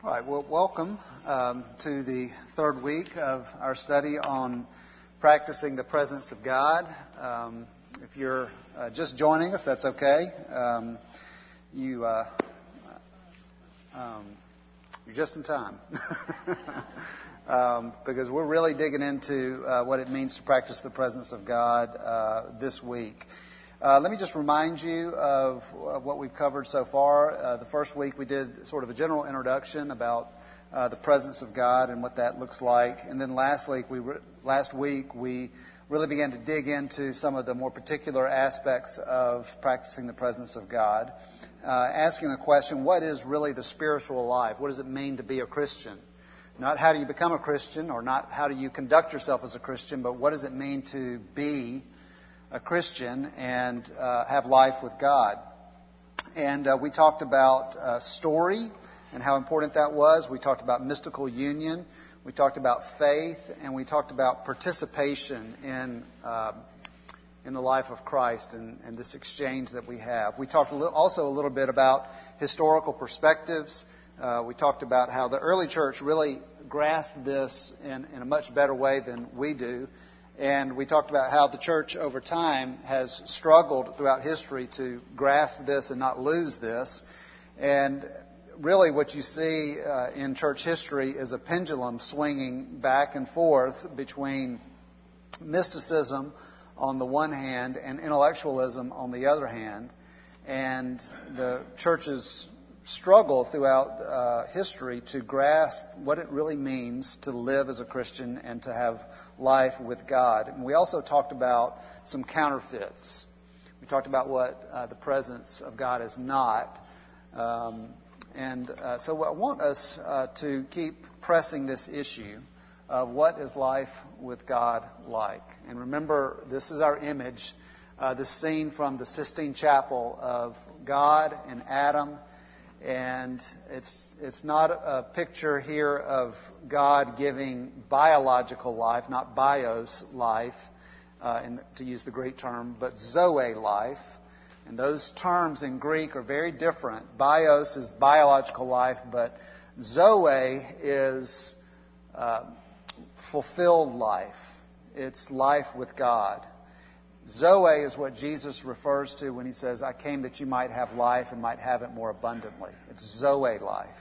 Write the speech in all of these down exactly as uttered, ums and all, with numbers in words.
All right, well, welcome um, to the third week of our study on practicing the presence of God. Um, if you're uh, just joining us, that's okay. Um, you, uh, um, you're just in time. um, because we're really digging into uh, what it means to practice the presence of God uh, this week. Uh, let me just remind you of uh, what we've covered so far. Uh, the first week we did sort of a general introduction about uh, the presence of God and what that looks like. And then last week we re- last week we really began to dig into some of the more particular aspects of practicing the presence of God, uh, asking the question, what is really the spiritual life? What does it mean to be a Christian? Not how do you become a Christian, or not how do you conduct yourself as a Christian, but what does it mean to be a Christian and uh, have life with God. And uh, we talked about uh, story and how important that was. We talked about mystical union. We talked about faith, and we talked about participation in uh, in the life of Christ and, and this exchange that we have. We talked a li- also a little bit about historical perspectives. Uh, we talked about how the early church really grasped this in, in a much better way than we do. And we talked about how the church over time has struggled throughout history to grasp this and not lose this. And really what you see uh, in church history is a pendulum swinging back and forth between mysticism on the one hand and intellectualism on the other hand. And the church's struggle throughout uh, history to grasp what it really means to live as a Christian and to have life with God. And we also talked about some counterfeits. We talked about what uh, the presence of God is not. Um, and uh, so I want us uh, to keep pressing this issue of what is life with God like. And remember, this is our image, uh, the scene from the Sistine Chapel of God and Adam. And it's it's not a picture here of God giving biological life, not bios life, uh, in, to use the Greek term, but zoe life. And those terms in Greek are very different. Bios is biological life, but zoe is uh, fulfilled life. It's life with God. Zoe is what Jesus refers to when he says, I came that you might have life and might have it more abundantly. It's Zoe life.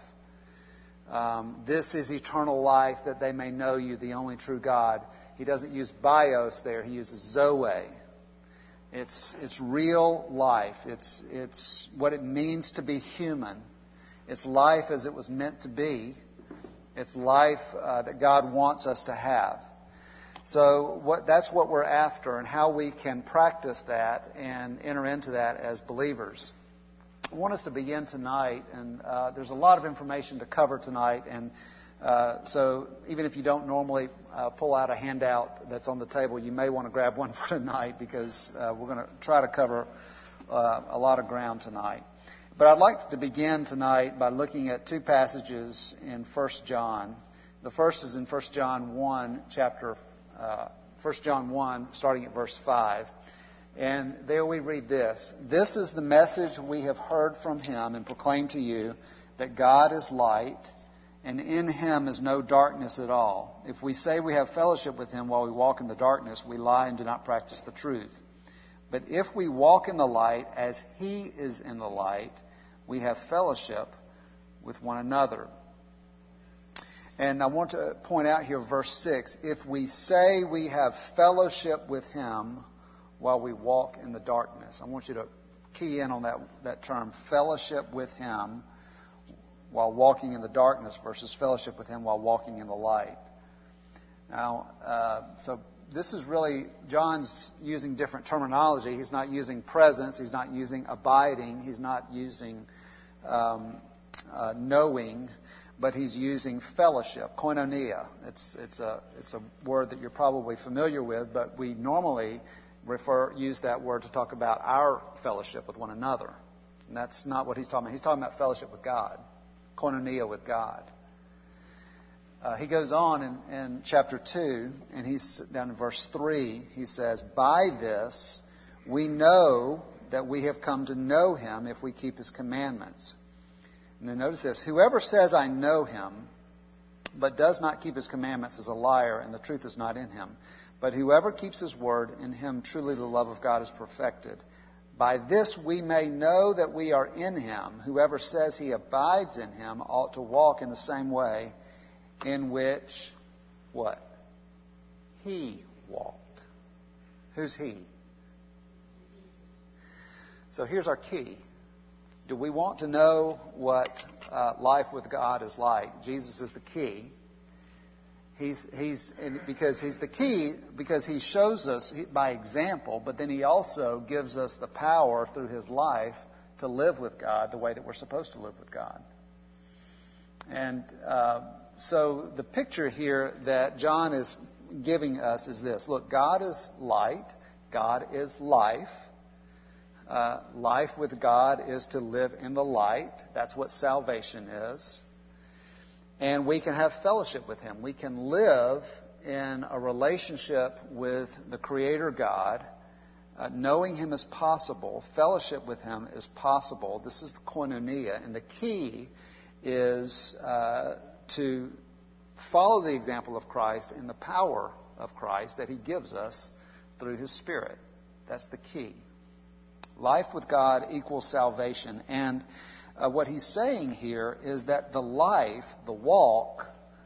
Um, this is eternal life, that they may know you, the only true God. He doesn't use bios there. He uses Zoe. It's it's real life. It's it's what it means to be human. It's life as it was meant to be. It's life uh, that God wants us to have. So what, that's what we're after, and how we can practice that and enter into that as believers. I want us to begin tonight, and uh, there's a lot of information to cover tonight, and uh, so even if you don't normally uh, pull out a handout that's on the table, you may want to grab one for tonight, because uh, we're going to try to cover uh, a lot of ground tonight. But I'd like to begin tonight by looking at two passages in First John. The first is in First John one, chapter Uh, First John one, starting at verse five. And there we read this. This is the message we have heard from him and proclaimed to you, that God is light, and in him is no darkness at all. If we say we have fellowship with him while we walk in the darkness, we lie and do not practice the truth. But if we walk in the light as he is in the light, we have fellowship with one another. And I want to point out here verse six. If we say we have fellowship with him while we walk in the darkness. I want you to key in on that, that term, fellowship with him while walking in the darkness versus fellowship with him while walking in the light. Now, uh, so this is really, John's using different terminology. He's not using presence. He's not using abiding. He's not using um, uh, knowing. But he's using fellowship, koinonia. It's it's a it's a word that you're probably familiar with, but we normally refer use that word to talk about our fellowship with one another. And that's not what he's talking about. He's talking about fellowship with God, koinonia with God. Uh, he goes on in, in chapter two, and he's down in verse three. He says, "By this we know that we have come to know him if we keep his commandments." And then notice this. Whoever says, I know him, but does not keep his commandments is a liar, and the truth is not in him. But whoever keeps his word, in him truly the love of God is perfected. By this we may know that we are in him. Whoever says he abides in him ought to walk in the same way in which, what? He walked. Who's he? So here's our key. Do we want to know what uh, life with God is like? Jesus is the key. He's, he's, because he's the key, because he shows us by example, but then he also gives us the power through his life to live with God the way that we're supposed to live with God. And uh, so the picture here that John is giving us is this. Look, God is light. God is life. Uh, life with God is to live in the light. That's what salvation is. And we can have fellowship with him. We can live in a relationship with the Creator God. Uh, knowing him is possible. Fellowship with him is possible. This is the koinonia. And the key is uh, to follow the example of Christ in the power of Christ that he gives us through his Spirit. That's the key. Life with God equals salvation. And uh, what he's saying here is that the life, the walk,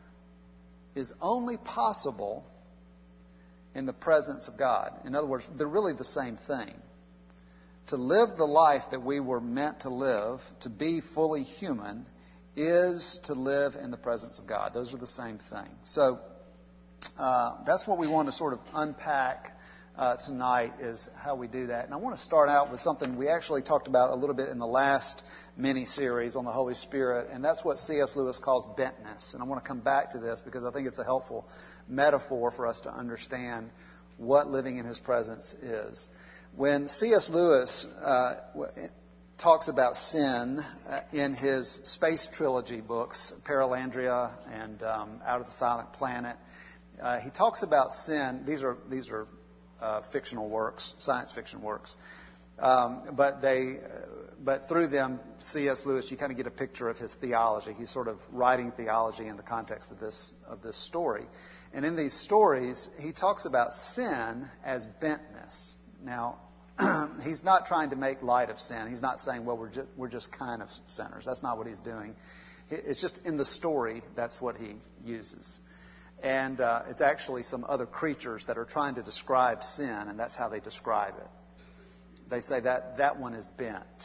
is only possible in the presence of God. In other words, they're really the same thing. To live the life that we were meant to live, to be fully human, is to live in the presence of God. Those are the same thing. So uh, that's what we want to sort of unpack Uh, tonight, is how we do that. And I want to start out with something we actually talked about a little bit in the last mini-series on the Holy Spirit, and that's what C S Lewis calls bentness. And I want to come back to this because I think it's a helpful metaphor for us to understand what living in his presence is. When C S Lewis uh, talks about sin uh, in his space trilogy books, Paralandria and um, Out of the Silent Planet, uh, he talks about sin. These are these are Uh, fictional works, science fiction works, um, but they, uh, but through them, C S Lewis, you kind of get a picture of his theology. He's sort of writing theology in the context of this of this story, and in these stories, he talks about sin as bentness. Now, he's not trying to make light of sin. He's not saying, well, we're just, we're just kind of sinners. That's not what he's doing. It's just in the story. That's what he uses. And uh, it's actually some other creatures that are trying to describe sin, and that's how they describe it. They say that that one is bent.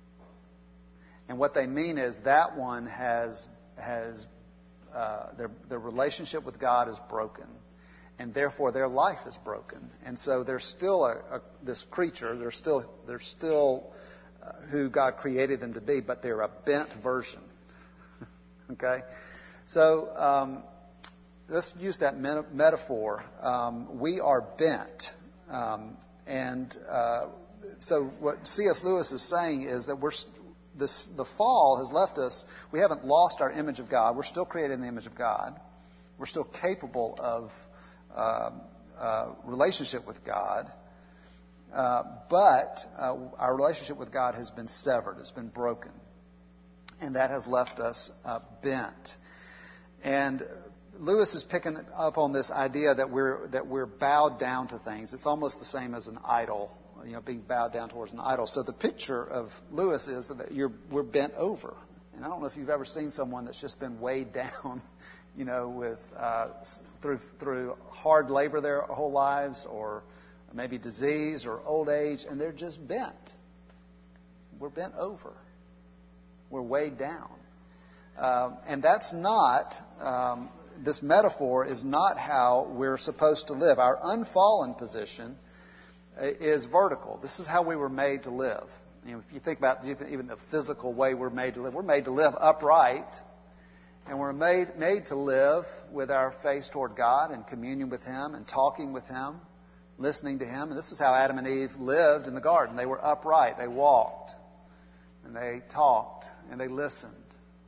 And what they mean is that one has has uh, their their relationship with God is broken, and therefore their life is broken. And so they're still a, a, this creature. They're still they're still uh, who God created them to be, but they're a bent version. Okay, so. Um, Let's use that metaphor. Um, we are bent. Um, and uh, so what C S Lewis is saying is that we're this, the fall has left us, we haven't lost our image of God. We're still created in the image of God. We're still capable of uh, uh, relationship with God. Uh, but uh, our relationship with God has been severed. It's been broken. And that has left us uh, bent. And Lewis is picking up on this idea that we're that we're bowed down to things. It's almost the same as an idol, you know, being bowed down towards an idol. So the picture of Lewis is that you're we're bent over. And I don't know if you've ever seen someone that's just been weighed down, you know, with uh, through through hard labor their whole lives, or maybe disease or old age, and they're just bent. We're bent over. We're weighed down, um, and that's not. Um, This metaphor is not how we're supposed to live. Our unfallen position is vertical. This is how we were made to live. You know, if you think about even the physical way we're made to live, we're made to live upright, and we're made made to live with our face toward God and communion with Him and talking with Him, listening to Him. And this is how Adam and Eve lived in the garden. They were upright. They walked, and they talked, and they listened.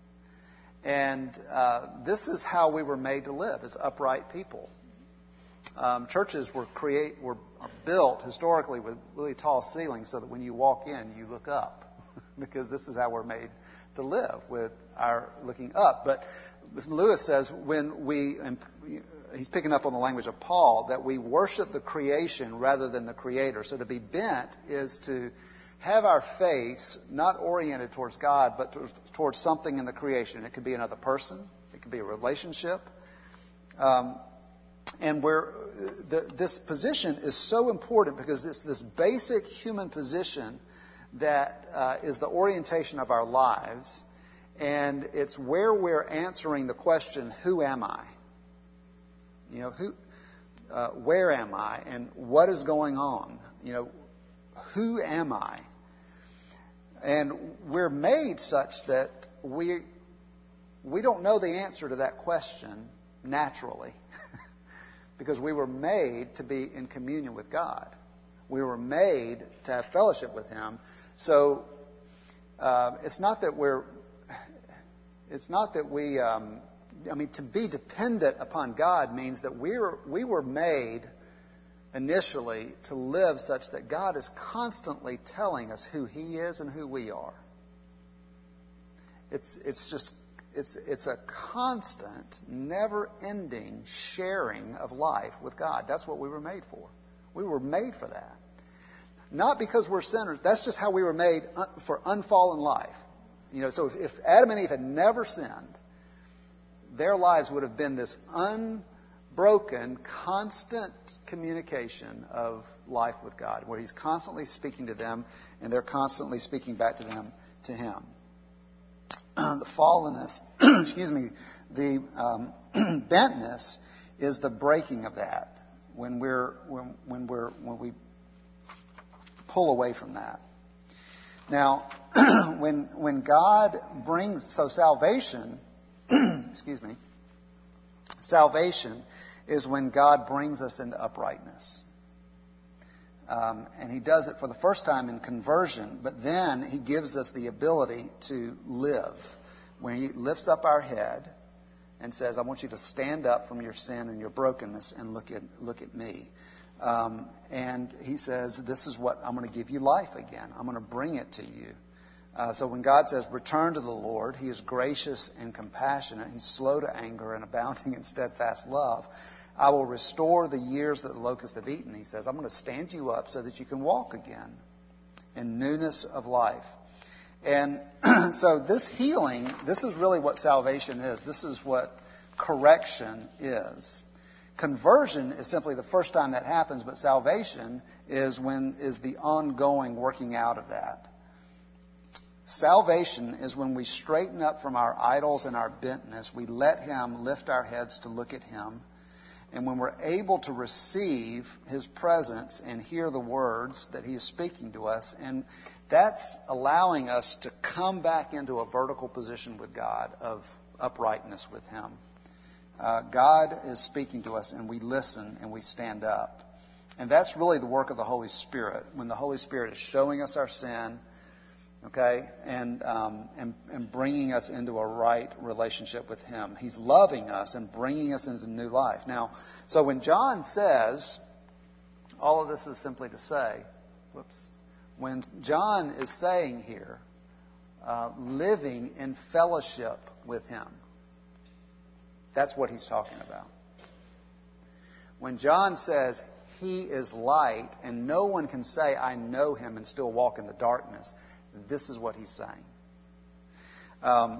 And uh, this is how we were made to live, as upright people. Um, churches were create were built historically with really tall ceilings, so that when you walk in, you look up, because this is how we're made to live, with our looking up. But Lewis says when we, and he's picking up on the language of Paul, that we worship the creation rather than the Creator. So to be bent is to have our face not oriented towards God, but towards something in the creation. It could be another person. It could be a relationship. Um, and where the, this position is so important because this this basic human position that uh, is the orientation of our lives, and it's where we're answering the question, who am I? You know, who, uh, where am I, and what is going on? You know, who am I? And we're made such that we we don't know the answer to that question naturally, because we were made to be in communion with God. We were made to have fellowship with Him. So uh, it's not that we're, it's not that we, um, I mean, to be dependent upon God means that we were, we were made initially to live such that God is constantly telling us who He is and who we are. It's, it's just, it's, it's a constant, never-ending sharing of life with God. That's what we were made for. We were made for that. Not because we're sinners. That's just how we were made for unfallen life. You know, so if, if Adam and Eve had never sinned, their lives would have been this unbroken, constant communication of life with God, where He's constantly speaking to them and they're constantly speaking back to them, to Him. The fallenness, excuse me, the um, bentness is the breaking of that. When we're when, when we're when we pull away from that. Now, when when God brings so salvation, excuse me, salvation is when God brings us into uprightness. Um, and He does it for the first time in conversion, but then He gives us the ability to live. When He lifts up our head and says, I want you to stand up from your sin and your brokenness and look at look at me. Um, and He says, this is what I'm going to give you life again. I'm going to bring it to you. Uh, so when God says, return to the Lord, He is gracious and compassionate. He's slow to anger and abounding in steadfast love. I will restore the years that the locusts have eaten. He says, I'm going to stand you up so that you can walk again in newness of life. And so this healing, this is really what salvation is. This is what correction is. Conversion is simply the first time that happens, but salvation is when is the ongoing working out of that. Salvation is when we straighten up from our idols and our bentness. We let Him lift our heads to look at Him. And when we're able to receive His presence and hear the words that He is speaking to us, and that's allowing us to come back into a vertical position with God of uprightness with Him. Uh, God is speaking to us, and we listen and we stand up. And that's really the work of the Holy Spirit. When the Holy Spirit is showing us our sin, okay, and, um, and and bringing us into a right relationship with Him. He's loving us and bringing us into new life. Now, so when John says, all of this is simply to say, whoops, when John is saying here, uh, living in fellowship with Him, that's what he's talking about. When John says He is light and no one can say, I know Him and still walk in the darkness, this is what he's saying. Um,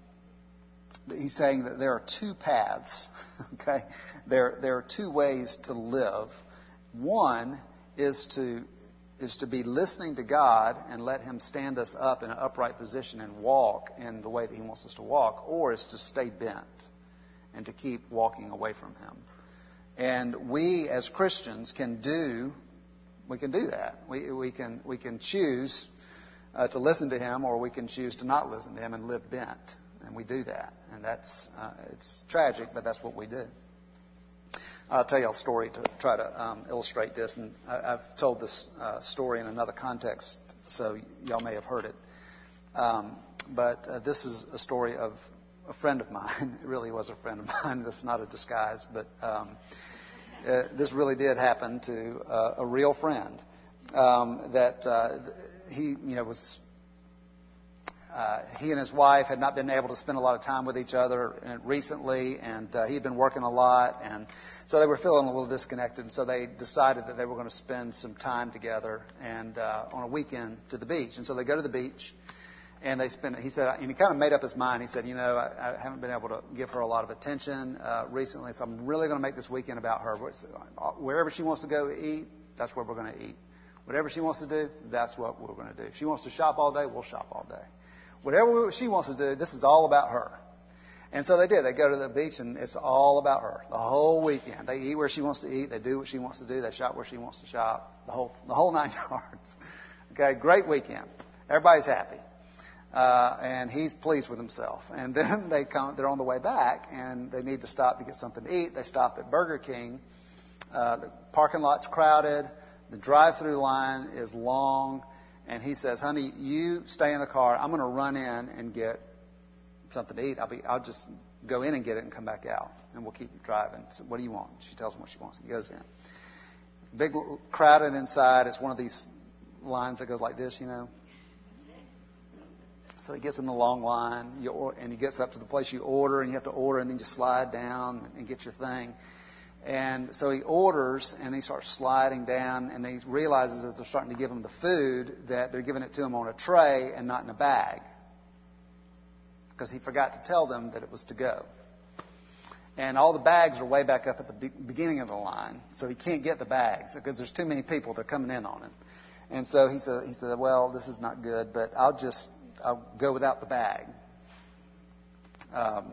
he's saying that there are two paths. Okay, there there are two ways to live. One is to is to be listening to God and let Him stand us up in an upright position and walk in the way that He wants us to walk, or is to stay bent and to keep walking away from Him. And we as Christians can do we can do that. We we can we can choose Uh, to listen to Him, or we can choose to not listen to Him and live bent. And we do that. And that's, uh, it's tragic, but that's what we do. I'll tell you a story to try to um, illustrate this. And I, I've told this uh, story in another context, so y'all may have heard it. Um, but uh, this is a story of a friend of mine. It really was a friend of mine. This is not a disguise, but um, uh, this really did happen to uh, a real friend. Um, that uh, he, you know, was uh, he and his wife had not been able to spend a lot of time with each other recently, and uh, he had been working a lot, and so they were feeling a little disconnected. And so they decided that they were going to spend some time together and uh, on a weekend to the beach. And so they go to the beach. And they spent. He said, and he kind of made up his mind. He said, you know, I, I haven't been able to give her a lot of attention uh, recently, so I'm really going to make this weekend about her. Wherever she wants to go eat, that's where we're going to eat. Whatever she wants to do, that's what we're going to do. If she wants to shop all day, we'll shop all day. Whatever she wants to do, this is all about her. And so they did. They go to the beach, and it's all about her the whole weekend. They eat where she wants to eat. They do what she wants to do. They shop where she wants to shop. The whole the whole nine yards. Okay, great weekend. Everybody's happy. Uh, and he's pleased with himself. And then they come, they're on the way back, and they need to stop to get something to eat. They stop at Burger King. Uh, the parking lot's crowded. The drive-through line is long. And he says, honey, you stay in the car. I'm going to run in and get something to eat. I'll be, I'll just go in and get it and come back out. And we'll keep driving. So what do you want? She tells him what she wants. He goes in. Big, crowded inside. It's one of these lines that goes like this, you know. So he gets in the long line, you or, and he gets up to the place you order, and you have to order, and then you slide down and get your thing. And so he orders, and he starts sliding down, and he realizes as they're starting to give him the food that they're giving it to him on a tray and not in a bag, because he forgot to tell them that it was to go. And all the bags are way back up at the be- beginning of the line, so he can't get the bags because there's too many people that are coming in on him. And so he said, he said, well, this is not good, but I'll just I'll go without the bag. Um,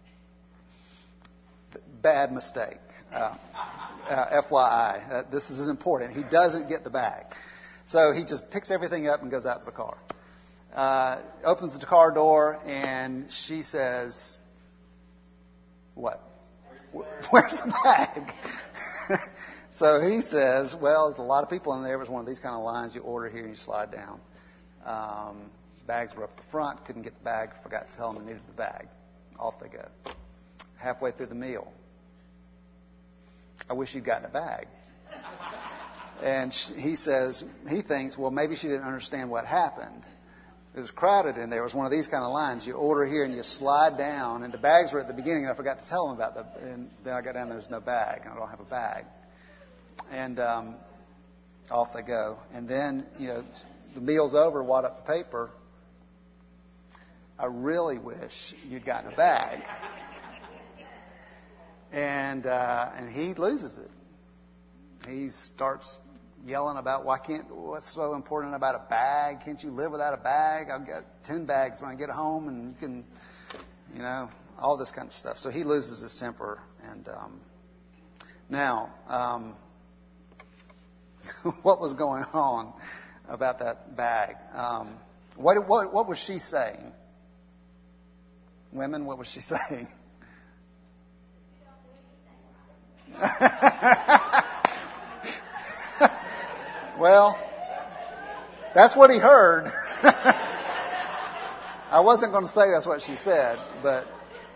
bad mistake. Uh, uh, F Y I. Uh, this is important. He doesn't get the bag. So he just picks everything up and goes out to the car. Uh, opens the car door, and she says, what? Where's the bag? So he says, well, there's a lot of people in there. It was one of these kind of lines. You order here and you slide down. Um, bags were up the front. Couldn't get the bag. Forgot to tell them I needed the bag. Off they go. Halfway through the meal, I wish you'd gotten a bag. And he says, he thinks, well, maybe she didn't understand what happened. It was crowded in there. It was one of these kind of lines. You order here and you slide down, and the bags were at the beginning, and I forgot to tell them about them. And then I got down there, there's no bag, and I don't have a bag. And um, off they go. And then, you know, the meal's over, wad up the paper. I really wish you'd gotten a bag. And uh, and he loses it. He starts yelling about why can't what's so important about a bag? Can't you live without a bag? I've got ten bags when I get home, and you can, you know, all this kind of stuff. So he loses his temper. And um, now, um, what was going on about that bag? Um, what what what was she saying? Women, what was she saying? Well, that's what he heard. I wasn't going to say that's what she said, but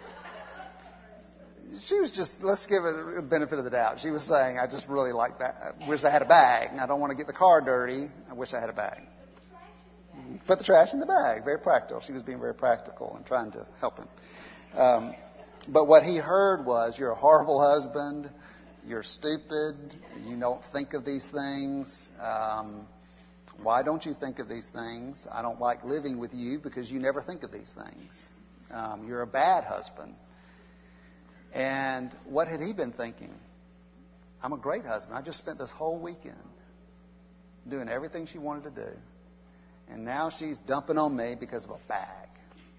she was just, let's give her the benefit of the doubt. She was saying, I just really like that. I wish I had a bag. I don't want to get the car dirty. I wish I had a bag. Put the trash in the bag. Very practical. She was being very practical and trying to help him. Um, but what he heard was, you're a horrible husband. You're stupid. You don't think of these things. Um, why don't you think of these things? I don't like living with you because you never think of these things. Um, you're a bad husband. And what had he been thinking? I'm a great husband. I just spent this whole weekend doing everything she wanted to do. And now she's dumping on me because of a bag.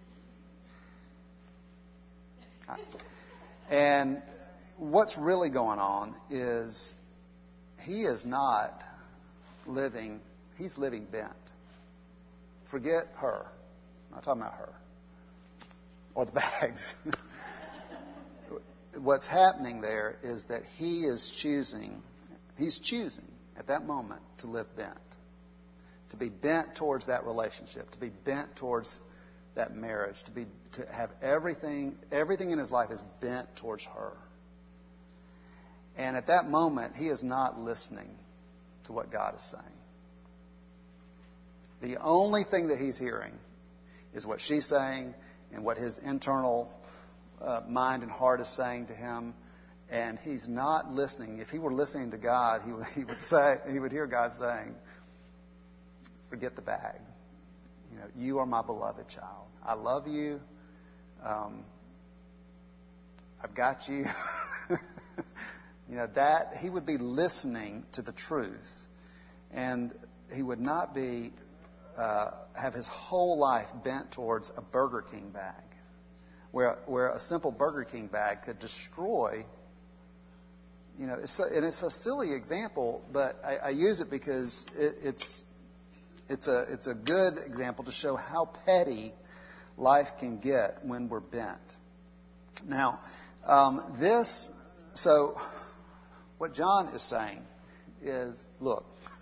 And what's really going on is he is not living, he's living bent. Forget her. I'm not talking about her. Or the bags. What's happening there is that he is choosing, he's choosing at that moment to live bent. To be bent towards that relationship. To be bent towards that marriage. To be to have everything, everything in his life is bent towards her. And at that moment, he is not listening to what God is saying. The only thing that he's hearing, is what she's saying and what his internal uh, mind and heart is saying to him. And he's not listening. If he were listening to God, he would, he would say, he would hear God saying, forget the bag. You know, you are my beloved child. I love you. Um, I've got you. You know, that he would be listening to the truth. And he would not be, uh, have his whole life bent towards a Burger King bag, where, where a simple Burger King bag could destroy. You know, it's a, and it's a silly example, but I, I use it because it, it's it's a it's a good example to show how petty life can get when we're bent. Now, um, this so what John is saying is, look,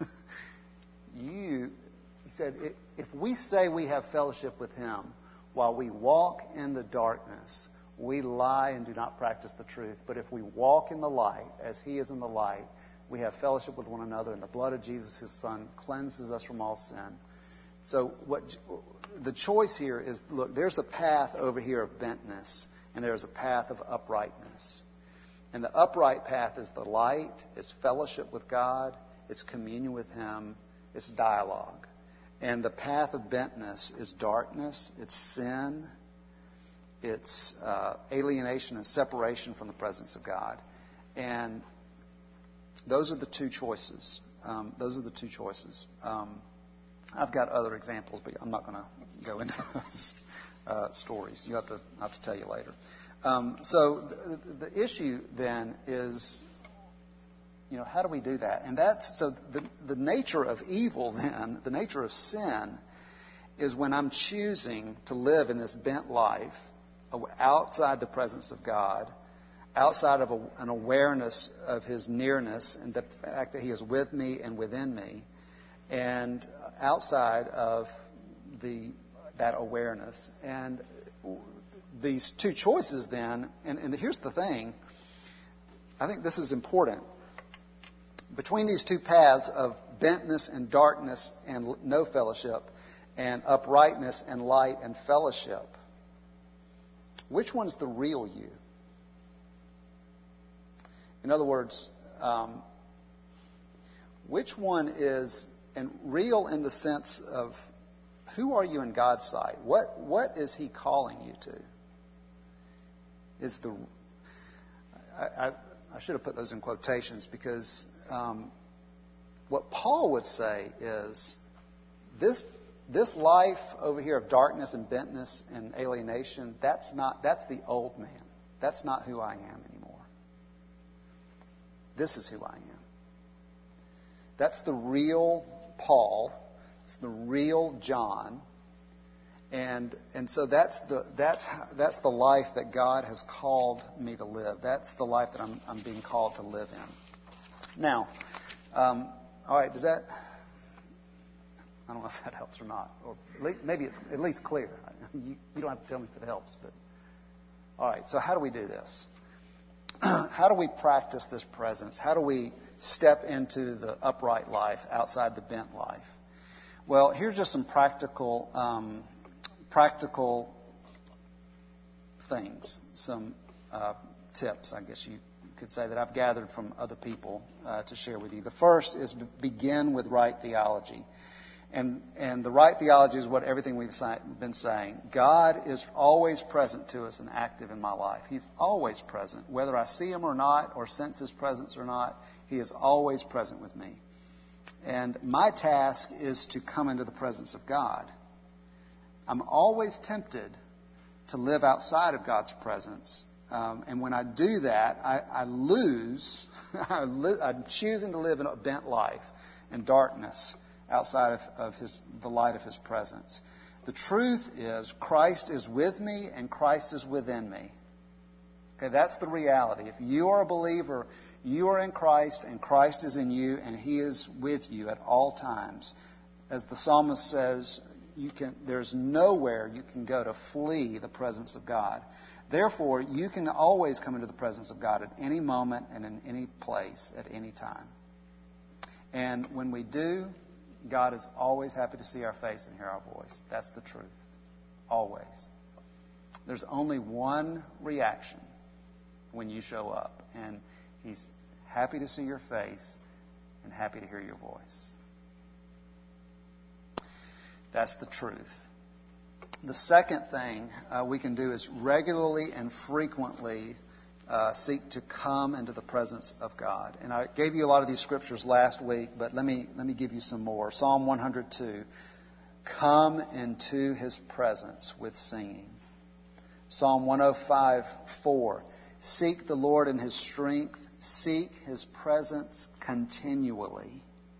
you. He said, if we say we have fellowship with Him while we walk in the darkness, we lie and do not practice the truth. But if we walk in the light, as He is in the light, we have fellowship with one another, and the blood of Jesus, His Son, cleanses us from all sin. So what the choice here is, look, there's a path over here of bentness, and there's a path of uprightness. And the upright path is the light, it's fellowship with God, it's communion with Him, it's dialogue. And the path of bentness is darkness, it's sin, it's uh, alienation and separation from the presence of God. And those are the two choices. Um, those are the two choices. Um, I've got other examples, but I'm not going to go into those uh, stories. You have to I have to tell you later. Um, so the, the issue then is, you know, how do we do that? And that's so the the nature of evil then, the nature of sin, is when I'm choosing to live in this bent life outside the presence of God, outside of a, an awareness of His nearness and the fact that He is with me and within me, and outside of the that awareness. And these two choices then, and, and here's the thing, I think this is important. Between these two paths of bentness and darkness and no fellowship, and uprightness and light and fellowship, which one's the real you? In other words, um, which one is, and real in the sense of who are you in God's sight? What what is He calling you to? Is the I, I, I should have put those in quotations because um, what Paul would say is this this life over here of darkness and bentness and alienation, that's not that's the old man. That's not who I am anymore. This is who I am. That's the real Paul. It's the real John. And and so that's the that's that's the life that God has called me to live. That's the life that I'm I'm being called to live in. Now, um, all right, does that? I don't know if that helps or not, or maybe it's at least clear. You, you don't have to tell me if it helps, but all right. So how do we do this? How do we practice this presence? How do we step into the upright life outside the bent life? Well, here's just some practical. Um, Practical things, some uh, tips, I guess you could say, that I've gathered from other people uh, to share with you. The first is begin with right theology. And, and the right theology is what everything we've been saying. God is always present to us and active in my life. He's always present. Whether I see Him or not, or sense His presence or not, He is always present with me. And my task is to come into the presence of God. I'm always tempted to live outside of God's presence. Um, and when I do that, I, I lose, I li- I'm choosing to live in a bent life in darkness outside of, of his, the light of His presence. The truth is Christ is with me and Christ is within me. Okay, that's the reality. If you are a believer, you are in Christ and Christ is in you and He is with you at all times. As the psalmist says, You can, there's nowhere you can go to flee the presence of God. Therefore, you can always come into the presence of God at any moment and in any place at any time. And when we do, God is always happy to see our face and hear our voice. That's the truth. Always. There's only one reaction when you show up, and He's happy to see your face and happy to hear your voice. That's the truth. The second thing uh, we can do is regularly and frequently uh, seek to come into the presence of God. And I gave you a lot of these scriptures last week, but let me let me give you some more. Psalm one hundred two. Come into His presence with singing. Psalm one oh five, four. Seek the Lord in His strength. Seek His presence continually.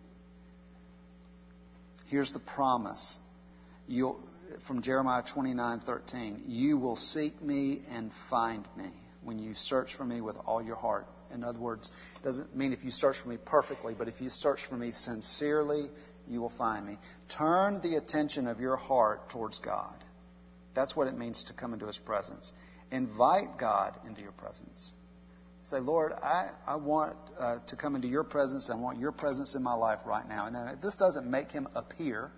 Here's the promise. You'll, from Jeremiah twenty-nine, thirteen. You will seek me and find me when you search for me with all your heart. In other words, it doesn't mean if you search for me perfectly, but if you search for me sincerely, you will find me. Turn the attention of your heart towards God. That's what it means to come into His presence. Invite God into your presence. Say, Lord, I, I want uh, to come into your presence. I want your presence in my life right now. And then this doesn't make Him appear.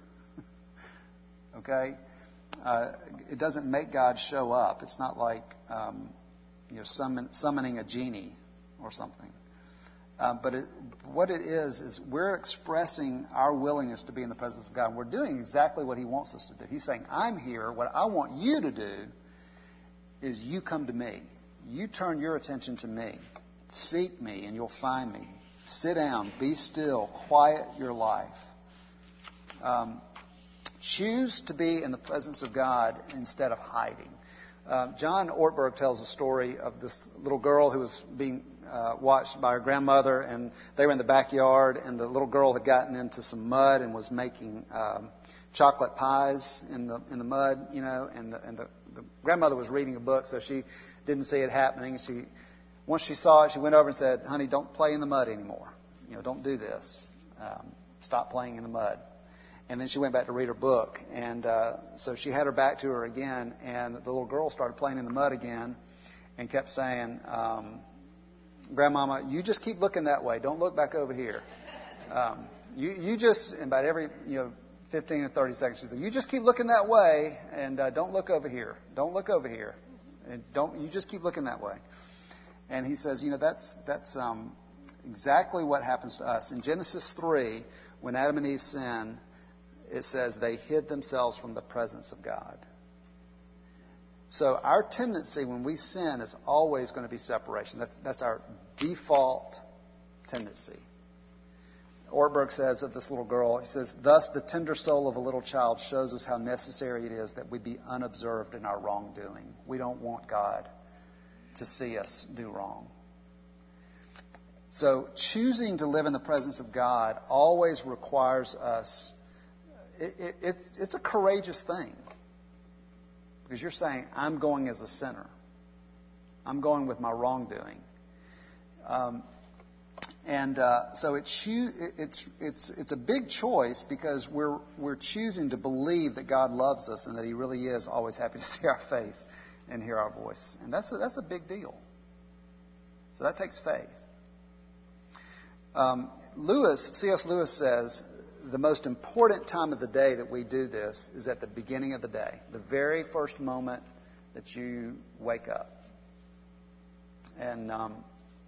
Okay? Uh, it doesn't make God show up. It's not like um, you know summon, summoning a genie or something. Uh, but it, what it is, is we're expressing our willingness to be in the presence of God. We're doing exactly what He wants us to do. He's saying, I'm here. What I want you to do is you come to me. You turn your attention to me. Seek me and you'll find me. Sit down. Be still. Quiet your life. Um, choose to be in the presence of God instead of hiding. Uh, John Ortberg tells a story of this little girl who was being uh, watched by her grandmother, and they were in the backyard, and the little girl had gotten into some mud and was making um, chocolate pies in the in the mud, you know, and the, and the, the grandmother was reading a book, so she didn't see it happening. She once she saw it, she went over and said, "Honey, don't play in the mud anymore. You know, don't do this. Um, stop playing in the mud." And then she went back to read her book. And uh, so she had her back to her again. And the little girl started playing in the mud again and kept saying, um, Grandmama, you just keep looking that way. Don't look back over here. Um, you, you just, and about every, you know, fifteen or thirty seconds, she said, you just keep looking that way and uh, don't look over here. Don't look over here. And don't, you just keep looking that way. And he says, you know, that's, that's um, exactly what happens to us. In Genesis three, when Adam and Eve sinned, it says they hid themselves from the presence of God. So our tendency when we sin is always going to be separation. That's, that's our default tendency. Ortberg says of this little girl, he says, thus the tender soul of a little child shows us how necessary it is that we be unobserved in our wrongdoing. We don't want God to see us do wrong. So choosing to live in the presence of God always requires us. It, it, it's, it's a courageous thing because you're saying, I'm going as a sinner. I'm going with my wrongdoing. Um, and uh, so it choo- it, it's, it's, it's a big choice because we're, we're choosing to believe that God loves us and that He really is always happy to see our face and hear our voice. And that's a, that's a big deal. So that takes faith. Um, Lewis, C S Lewis says, the most important time of the day that we do this is at the beginning of the day, the very first moment that you wake up. And um,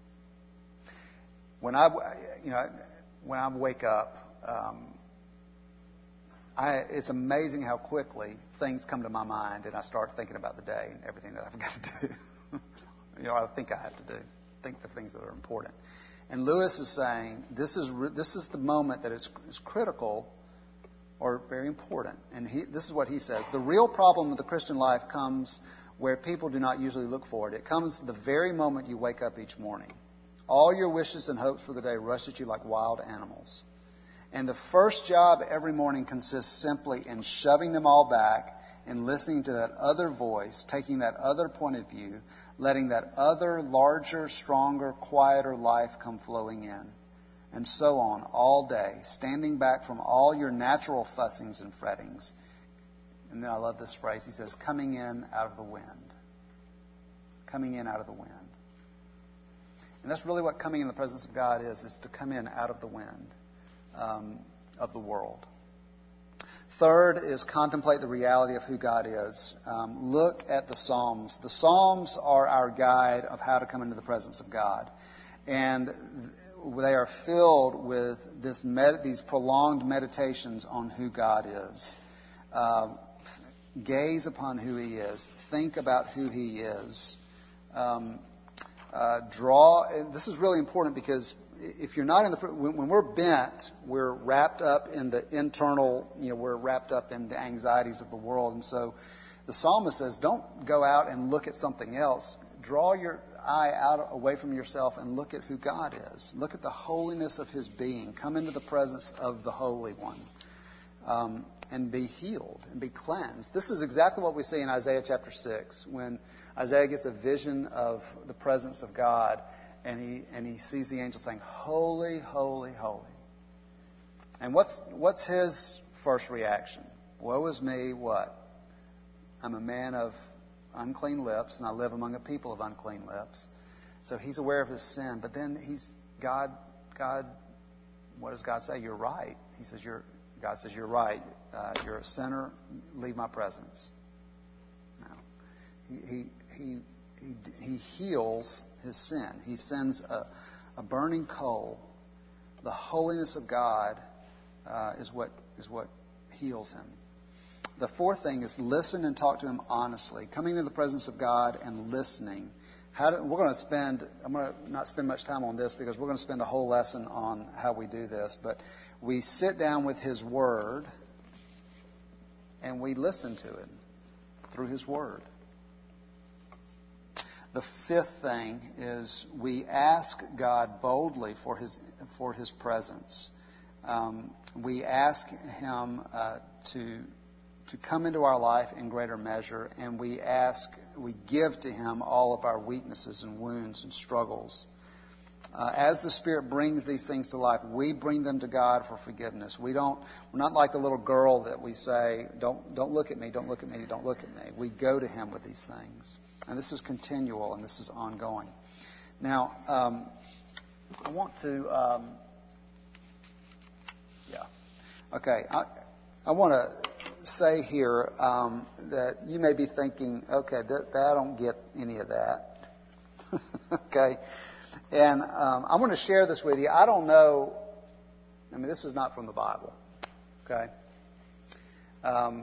when I, you know, when I wake up, um, I, it's amazing how quickly things come to my mind, and I start thinking about the day and everything that I've got to do. you know, I think I have to do, think the things that are important. And Lewis is saying this is this is the moment that is, is critical or very important. And he, this is what he says. The real problem with the Christian life comes where people do not usually look for it. It comes the very moment you wake up each morning. All your wishes and hopes for the day rush at you like wild animals. And the first job every morning consists simply in shoving them all back and listening to that other voice, taking that other point of view, letting that other larger, stronger, quieter life come flowing in. And so on, all day, standing back from all your natural fussings and frettings. And then I love this phrase. He says, coming in out of the wind. Coming in out of the wind. And that's really what coming in the presence of God is, is to come in out of the wind um, of the world. Third is contemplate the reality of who God is. Um, look at the Psalms. The Psalms are our guide of how to come into the presence of God. And they are filled with this med- these prolonged meditations on who God is. Uh, gaze upon who He is. Think about who He is. Um, uh, draw. And this is really important because if you're not in the, when we're bent, we're wrapped up in the internal, you know, we're wrapped up in the anxieties of the world. And so the psalmist says, don't go out and look at something else. Draw your eye out away from yourself and look at who God is. Look at the holiness of His being. Come into the presence of the Holy One. Um, and be healed and be cleansed. This is exactly what we see in Isaiah chapter six, when Isaiah gets a vision of the presence of God. And he and he sees the angel saying, "Holy, holy, holy." And what's what's his first reaction? Woe is me, what? I'm a man of unclean lips, and I live among a people of unclean lips. So he's aware of his sin. But then he's God. God, what does God say? You're right. He says, "You're." God says, "You're right. Uh, you're a sinner. Leave my presence." No. He he he he, he heals his sin. He sends a, a burning coal. The holiness of God uh, is what is what heals him. The fourth thing is listen and talk to Him honestly. Coming into the presence of God and listening. How do, we're going to spend. I'm going to not spend much time on this because we're going to spend a whole lesson on how we do this. But we sit down with His Word and we listen to it through His Word. The fifth thing is we ask God boldly for His for His presence. Um, we ask Him uh, to to come into our life in greater measure, and we ask, we give to Him all of our weaknesses and wounds and struggles. Uh, as the Spirit brings these things to life, we bring them to God for forgiveness. We don't. We're not like the little girl that we say, "Don't don't look at me, don't look at me, don't look at me." We go to Him with these things. And this is continual and this is ongoing. Now, um, I want to, um, yeah, okay. I, I want to say here um, that you may be thinking, okay, that, that I don't get any of that. Okay, and um, I want to share this with you. I don't know. I mean, this is not from the Bible. Okay. Um,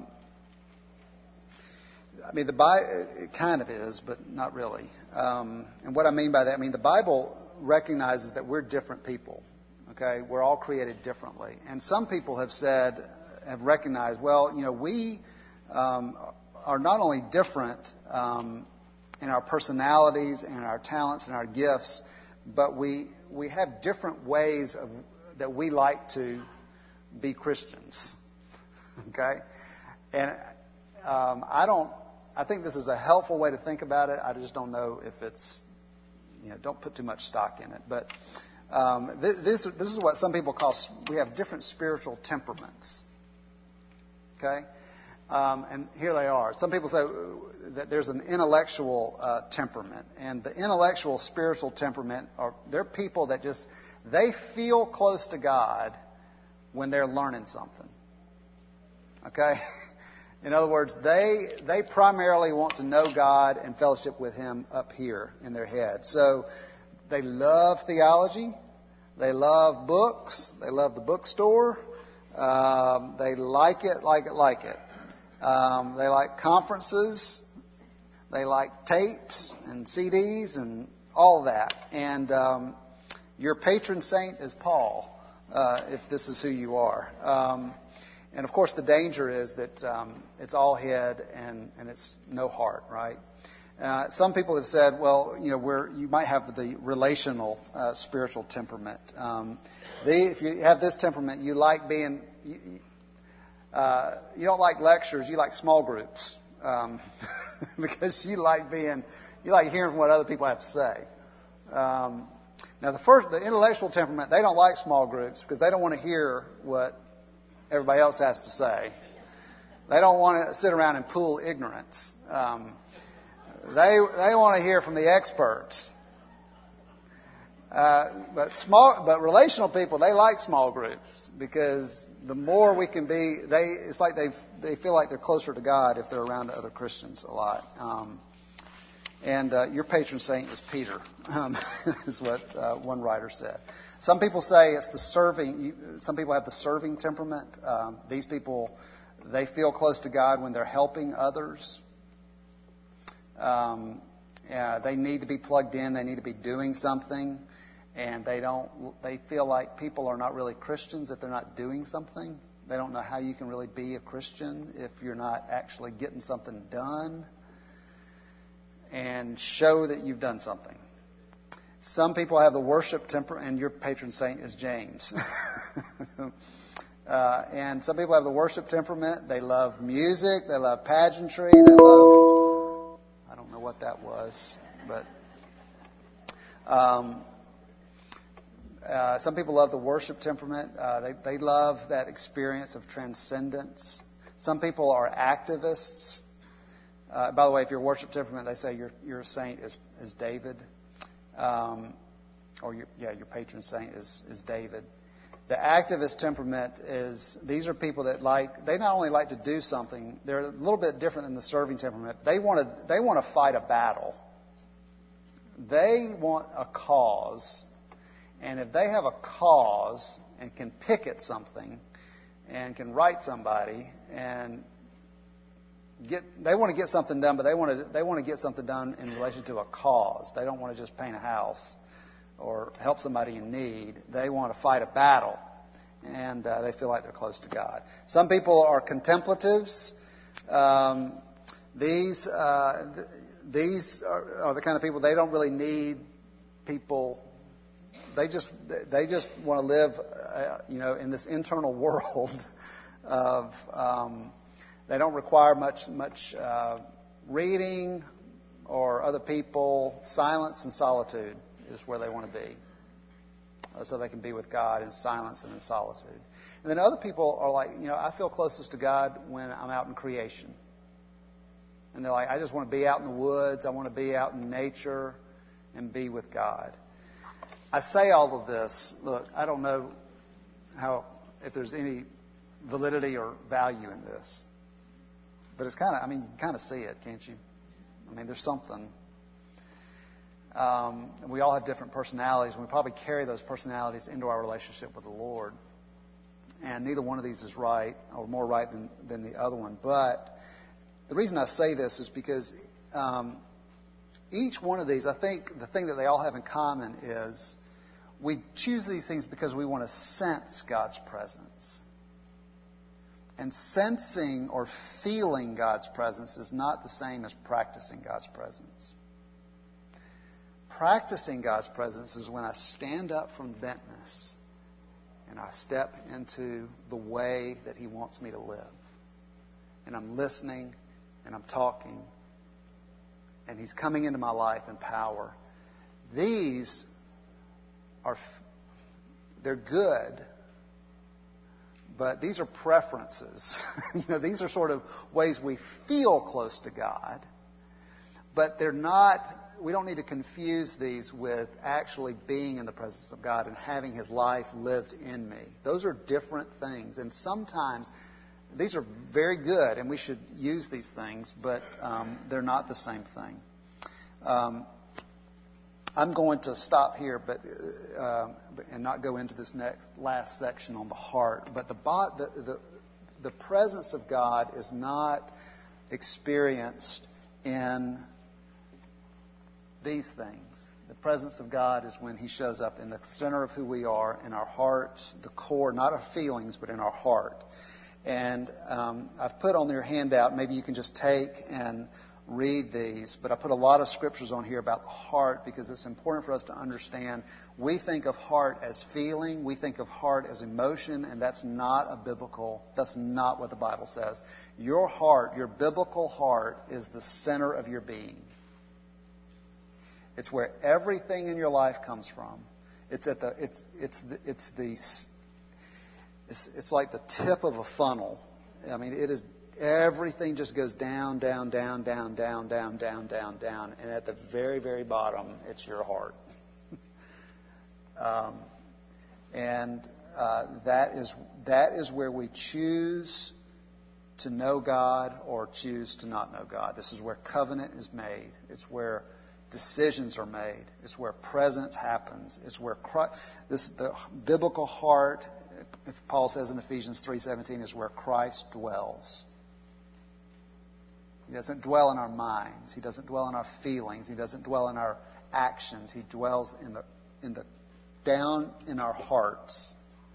I mean, the Bible, it kind of is, but not really. Um, and what I mean by that, I mean, the Bible recognizes that we're different people. Okay? We're all created differently. And some people have said, have recognized, well, you know, we um, are not only different um, in our personalities and our talents and our gifts, but we we have different ways of that we like to be Christians. Okay? And um, I don't. I think this is a helpful way to think about it. I just don't know if it's, you know, don't put too much stock in it. But um, this, this is what some people call, we have different spiritual temperaments. Okay? Um, and here they are. Some people say that there's an intellectual uh, temperament. And the intellectual spiritual temperament, are they're people that just, they feel close to God when they're learning something. Okay? In other words, they they primarily want to know God and fellowship with Him up here in their head. So they love theology. They love books. They love the bookstore. Um, they like it, like it, like it. Um, they like conferences. They like tapes and C Ds and all that. And um, your patron saint is Paul, uh, if this is who you are. Um, And, of course, the danger is that um, it's all head and, and it's no heart, right? Uh, some people have said, well, you know, we're, you might have the relational uh, spiritual temperament. Um, the, if you have this temperament, you like being, you, uh, you don't like lectures, you like small groups. Um, because you like being, you like hearing what other people have to say. Um, now, the first, the intellectual temperament, they don't like small groups because they don't want to hear what everybody else has to say. They don't want to sit around and pool ignorance. Um, they they want to hear from the experts. Uh, but small, but relational people, they like small groups because the more we can be, they it's like they they feel like they're closer to God if they're around other Christians a lot. Um, and uh, your patron saint is Peter, um, is what uh, one writer said. Some people say it's the serving. Some people have the serving temperament. Um, these people, they feel close to God when they're helping others. Um, yeah, they need to be plugged in. They need to be doing something. And they don't. They feel like people are not really Christians if they're not doing something. They don't know how you can really be a Christian if you're not actually getting something done and show that you've done something. Some people have the worship temper, and your patron saint is James. uh, and some people have the worship temperament. They love music. They love pageantry. They love. I don't know what that was, but. Um, Uh, some people love the worship temperament. Uh, they, they love that experience of transcendence. Some people are activists. Uh, by the way, if you're worship temperament, they say your your saint is is David, um, or your, yeah, your patron saint is is David. The activist temperament is these are people that like they not only like to do something, they're a little bit different than the serving temperament. They want to they want to fight a battle. They want a cause. And if they have a cause and can picket something and can write somebody and get, they want to get something done, but they want to they want to get something done in relation to a cause. They don't want to just paint a house or help somebody in need. They want to fight a battle, and uh, they feel like they're close to God. Some people are contemplatives. Um, these uh, th- these are, are the kind of people they don't really need people. They just they just want to live, uh, you know, in this internal world of. Um, they don't require much much uh, reading or other people. Silence and solitude is where they want to be, uh, so they can be with God in silence and in solitude. And then other people are like, you know, I feel closest to God when I'm out in creation. And they're like, I just want to be out in the woods. I want to be out in nature and be with God. I say all of this. Look, I don't know how if there's any validity or value in this, but it's kind of. I mean, you can kind of see it, can't you? I mean, there's something. Um, we all have different personalities, and we probably carry those personalities into our relationship with the Lord. And neither one of these is right, or more right than than the other one. But the reason I say this is because. Um, Each one of these, I think the thing that they all have in common is we choose these things because we want to sense God's presence. And sensing or feeling God's presence is not the same as practicing God's presence. Practicing God's presence is when I stand up from bentness and I step into the way that He wants me to live. And I'm listening and I'm talking. And He's coming into my life in power. These are, they're good, but these are preferences. you know, these are sort of ways we feel close to God, but they're not, we don't need to confuse these with actually being in the presence of God and having His life lived in me. Those are different things. And sometimes these are very good, and we should use these things, but um, they're not the same thing. Um, I'm going to stop here, but uh, and not go into this next last section on the heart. But the, the the the presence of God is not experienced in these things. The presence of God is when He shows up in the center of who we are, in our hearts, the core, not our feelings, but in our heart. And um, I've put on your handout, maybe you can just take and read these, but I put a lot of scriptures on here about the heart because it's important for us to understand. We think of heart as feeling, we think of heart as emotion, and that's not a biblical, that's not what the Bible says. Your heart, your biblical heart, is the center of your being. It's where everything in your life comes from. It's at the, it's, it's the, it's the, It's, it's like the tip of a funnel. I mean, it is everything just goes down, down, down, down, down, down, down, down, down, and at the very, very bottom, it's your heart. Um, and uh, that is that is where we choose to know God or choose to not know God. This is where covenant is made. It's where decisions are made. It's where presence happens. It's where Christ, this the biblical heart, if Paul says in Ephesians three seventeen, is where Christ dwells. He doesn't dwell in our minds. He doesn't dwell in our feelings. He doesn't dwell in our actions. He dwells in the in the down in our hearts.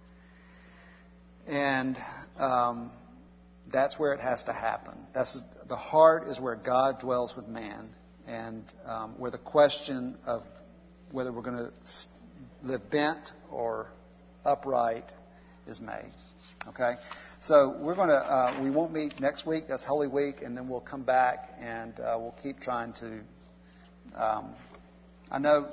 And um, that's where it has to happen. That's the heart is where God dwells with man, and um, where the question of whether we're going to live bent or upright is made. Okay, so we're going to uh, we won't meet next week. That's Holy Week, and then we'll come back and uh, we'll keep trying to. Um, I know.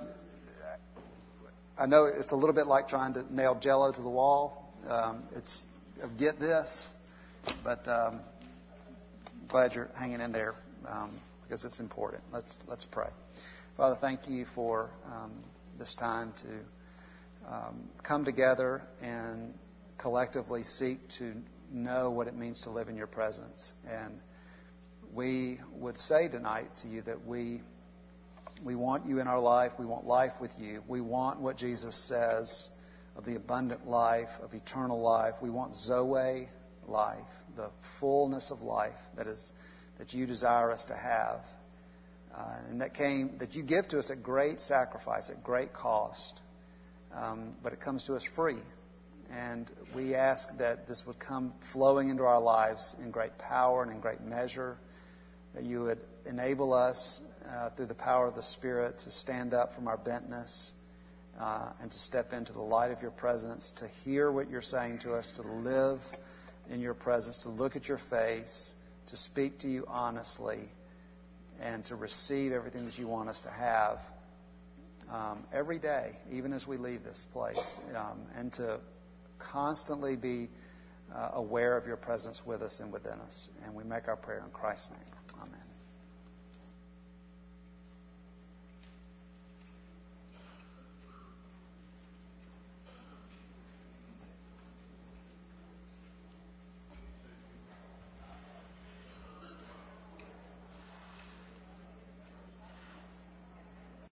I know it's a little bit like trying to nail Jell-O to the wall. Um, it's get this, but um, glad you're hanging in there um, because it's important. Let's let's pray. Father, thank you for um, this time to um, come together and collectively seek to know what it means to live in your presence. And we would say tonight to you that we. We want you in our life. We want life with you. We want what Jesus says of the abundant life, of eternal life. We want Zoe life, the fullness of life that is that you desire us to have, uh, and that came that you give to us at great sacrifice, at great cost. Um, but it comes to us free, and we ask that this would come flowing into our lives in great power and in great measure. That you would enable us uh, through the power of the Spirit to stand up from our bentness uh, and to step into the light of your presence, to hear what you're saying to us, to live in your presence, to look at your face, to speak to you honestly, and to receive everything that you want us to have um, every day, even as we leave this place, um, and to constantly be uh, aware of your presence with us and within us. And we make our prayer in Christ's name. Amen.